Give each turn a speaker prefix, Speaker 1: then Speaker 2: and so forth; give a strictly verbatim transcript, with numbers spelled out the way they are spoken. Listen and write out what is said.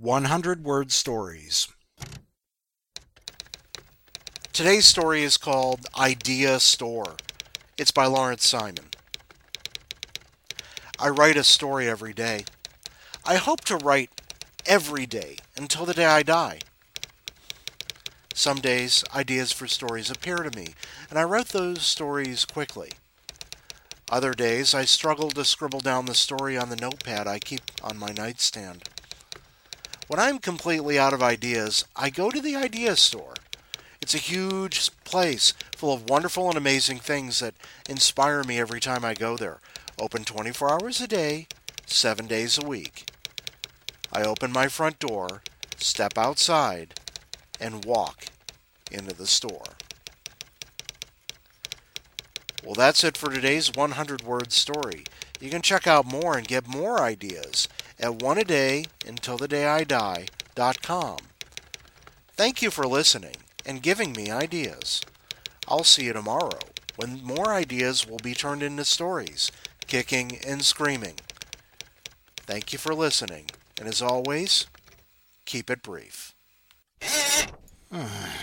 Speaker 1: hundred Word Stories. Today's story is called Idea Store. It's by Lawrence Simon. I write a story every day. I hope to write every day until the day I die. Some days, ideas for stories appear to me, and I write those stories quickly. Other days, I struggle to scribble down the story on the notepad I keep on my nightstand. When I'm completely out of ideas, I go to the idea store. It's a huge place full of wonderful and amazing things that inspire me every time I go there. Open twenty-four hours a day, seven days a week. I open my front door, step outside, and walk into the store. Well, that's it for today's hundred Word Story. You can check out more and get more ideas at one a day until the day I die dot com. Thank you for listening and giving me ideas. I'll see you tomorrow when more ideas will be turned into stories, kicking and screaming. Thank you for listening, and as always, keep it brief.